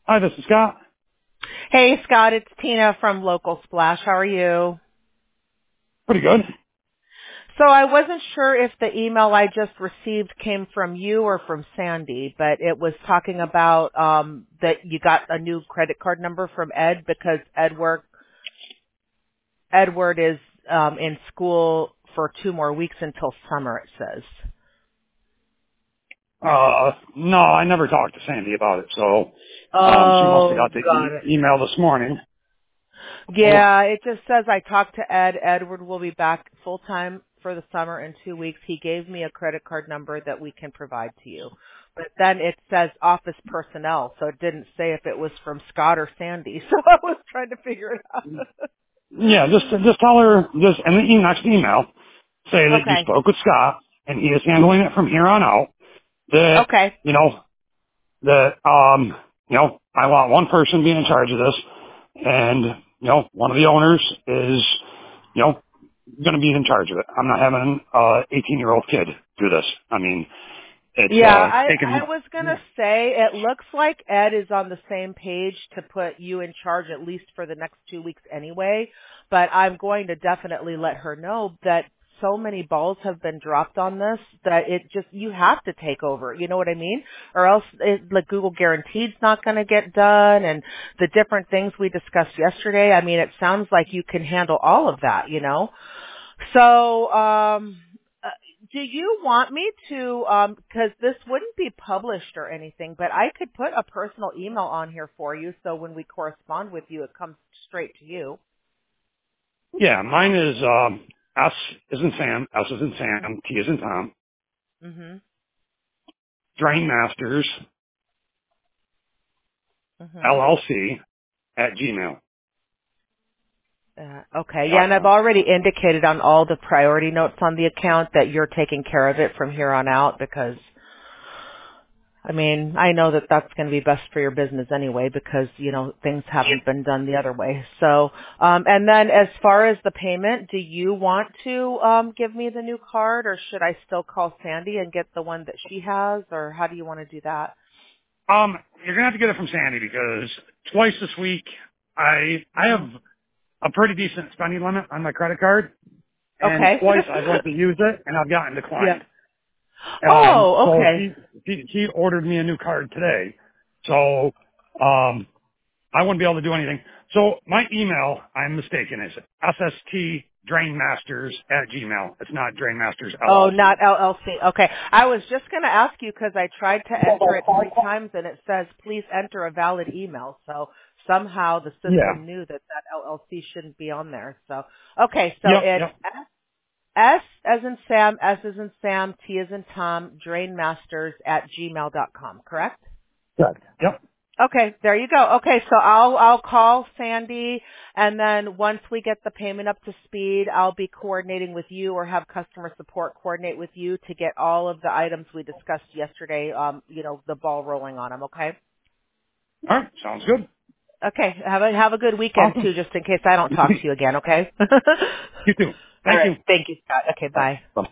Hi, this is Scott. Hey, Scott, it's Tina from Local Splash. How are you? Pretty good. So I wasn't sure if the email I just received came from you or from Sandy, but it was talking about that you got a new credit card number from Ed because Edward is in school for 2 more weeks until summer, it says. No, I never talked to Sandy about it, so she must have Oh, got the got it. email this morning. Oh, Yeah, it just says I talked to Ed. Edward will be back full time for the summer in 2 weeks. He gave me a credit card number that we can provide to you. But then it says office personnel, so it didn't say if it was from Scott or Sandy. So I was trying to figure it out. yeah, just tell her, just in the next email, say that you Okay. spoke with Scott, and he is handling it from here on out, that, Okay. you know, I want one person being in charge of this, and, one of the owners is, going to be in charge of it. I'm not having a 18-year-old kid do this. I mean, it's, Yeah, I taken, was gonna say it looks like Ed is on the same page to put you in charge at least for the next 2 weeks anyway, but I'm going to definitely let her know that so many balls have been dropped on this that you have to take over, you know what I mean? Or else like Google Guaranteed's not gonna get done and the different things we discussed yesterday, I mean it sounds like you can handle all of that, you know? So, uh, do you want me to, cause this wouldn't be published or anything, but I could put a personal email on here for you so when we correspond with you, it comes straight to you. yeah, mine is, S is in Sam, S is in Sam, T is in Tom, Mhm. Drain Masters, Mhm. LLC at gmail Okay. Yeah, dot and I've com. already indicated on all the priority notes on the account that you're taking care of it from here on out because I mean, I know that that's going to be best for your business anyway because, you know, things haven't been done the other way. So, and then as far as the payment, do you want to give me the new card or should I still call Sandy and get the one that she has or how do you want to do that? You're gonna have to get it from Sandy because twice this week I have Hmm. a pretty decent spending limit on my credit card, and Okay. twice I've went to use it and I've gotten Yeah. declined. Oh, So okay. she ordered me a new card today, so I wouldn't be able to do anything. So my email, I'm mistaken, is sstdrainmasters at gmail. It's not Drainmasters Oh, LLC. not LLC. Okay. I was just going to ask you because I tried to enter it 3 times and it says please enter a valid email. So somehow the Yeah. system knew that LLC shouldn't be on there. So, okay. So Yep. it's Yep. S as in Sam, S as in Sam, T as in Tom, drainmasters at gmail.com, correct? Good. Yep. Okay, there you go. Okay, so I'll call Sandy and then once we get the payment up to speed, I'll be coordinating with you or have customer support coordinate with you to get all of the items we discussed yesterday, the ball rolling on them, okay? All right. Sounds good. Okay, have a good weekend Awesome. too just in case I don't talk to you again, okay? You too. All Thank right. you. Thank you, Scott. Okay, Bye. bye. Bye.